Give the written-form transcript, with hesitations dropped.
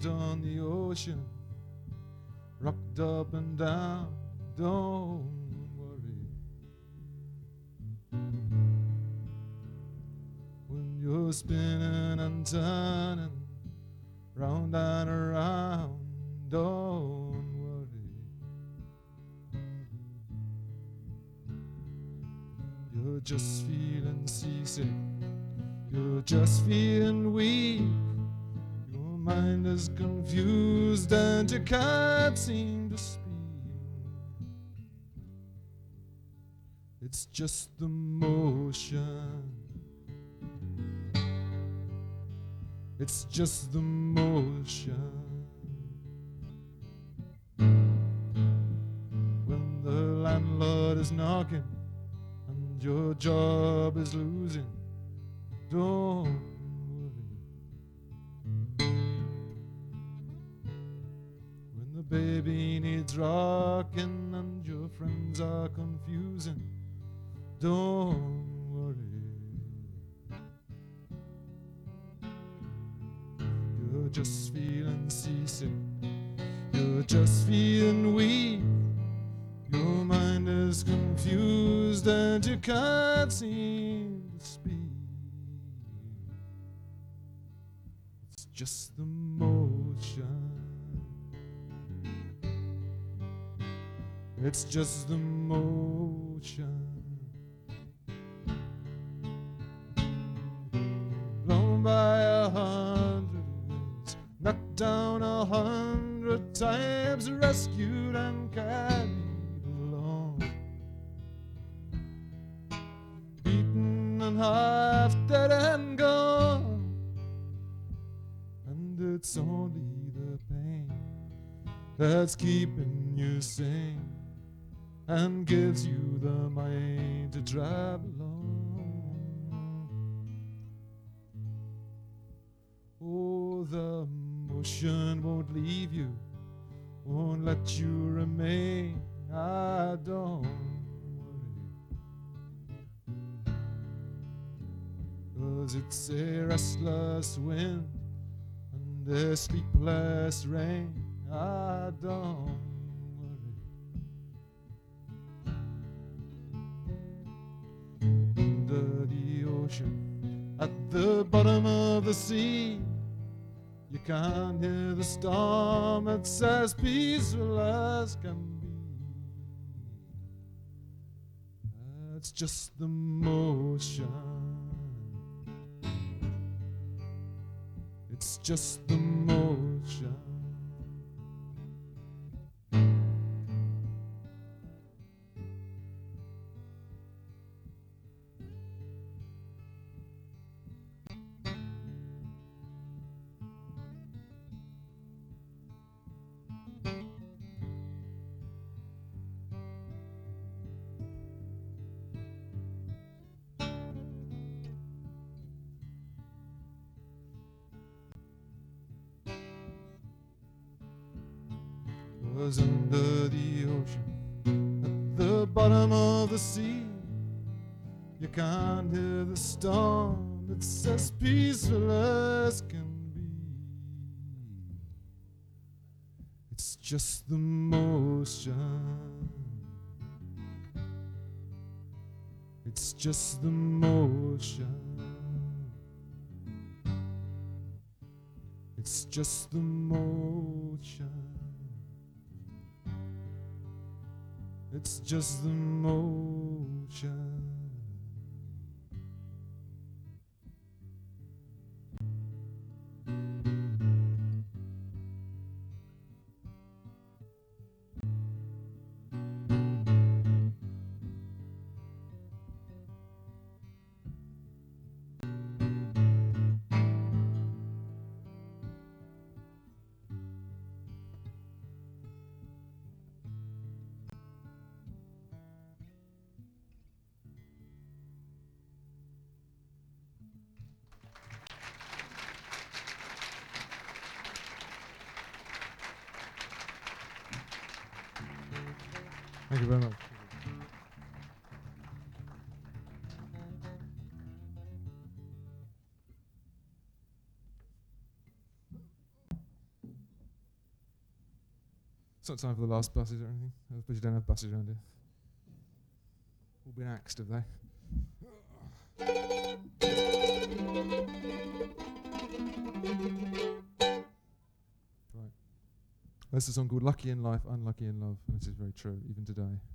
out on the ocean, rocked up and down, don't worry. When you're spinning and turning, round and around, don't worry. You're just feeling seasick, you're just feeling weak, your mind is confused and you can't seem to speak. It's just the motion, it's just the motion. When the landlord is knocking and your job is losing, don't worry. When the baby needs rocking and your friends are confusing, don't worry. You're just feeling seasick, you're just feeling weak, your mind is confused and you can't seem to speak. It's just the motion, it's just the motion. Blown by 100 winds, knocked down 100 times, rescued and carried along, beaten and half dead and gone. And it's only the pain that's keeping you sane and gives you the mind to travel on. Oh, the motion won't leave you, won't let you remain. I don't worry, 'cause it's a restless wind and a sleepless rain. I don't worry. Under the ocean, at the bottom of the sea, you can't hear the storm, it's as peaceful as can be. It's just the motion, it's just the motion. Was under the ocean, at the bottom of the sea, you can't hear the storm, it's as peaceful as can be. It's just the motion, it's just the motion, it's just the motion. It's just the motion. Thank you very much. It's not time for the last buses or anything. I suppose you don't have buses around here. All been axed, have they? Right. This is a song called Lucky in Life, Unlucky in Love, and this is very true, even today.